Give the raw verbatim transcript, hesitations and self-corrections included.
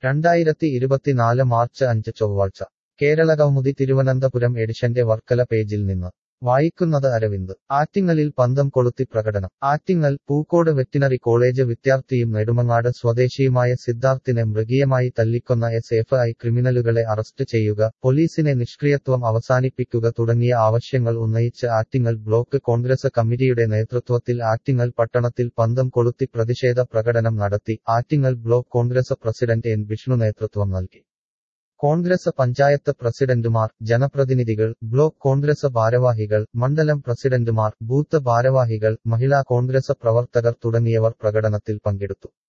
രണ്ടായിരത്തി ഇരുപത്തിനാല് മാർച്ച് അഞ്ച് ചൊവ്വാഴ്ച കേരളകൗമുദി തിരുവനന്തപുരം എഡിഷന്റെ വർക്കല പേജിൽ നിന്ന് വായിക്കുന്നത് അരവിന്ദ്. ആറ്റിങ്ങലിൽ പന്തം കൊളുത്തി പ്രകടനം. ആറ്റിങ്ങൽ പൂക്കോട് വെറ്റിനറി കോളേജ് വിദ്യാർത്ഥിയും നെടുമങ്ങാട് സ്വദേശിയുമായ സിദ്ധാർത്ഥിനെ മൃഗീയമായി തല്ലിക്കൊന്ന എസ് എഫ് ഐ ക്രിമിനലുകളെ അറസ്റ്റ് ചെയ്യുക, പോലീസിനെ നിഷ്ക്രിയത്വം അവസാനിപ്പിക്കുക തുടങ്ങിയ ആവശ്യങ്ങൾ ഉന്നയിച്ച് ആറ്റിങ്ങൽ ബ്ലോക്ക് കോൺഗ്രസ് കമ്മിറ്റിയുടെ നേതൃത്വത്തിൽ ആറ്റിങ്ങൽ പട്ടണത്തിൽ പന്തം കൊളുത്തി പ്രതിഷേധ പ്രകടനം നടത്തി. Attingal block Congress president N Vishnu നേതൃത്വം നൽകി. കോൺഗ്രസ് പഞ്ചായത്ത് പ്രസിഡന്റുമാർ, ജനപ്രതിനിധികൾ, ബ്ലോക്ക് കോൺഗ്രസ് ഭാരവാഹികൾ, മണ്ഡലം പ്രസിഡന്റുമാർ, ബൂത്ത് ഭാരവാഹികൾ, മഹിളാ കോൺഗ്രസ് പ്രവർത്തകർ തുടങ്ങിയവർ പ്രകടനത്തിൽ പങ്കെടുത്തു.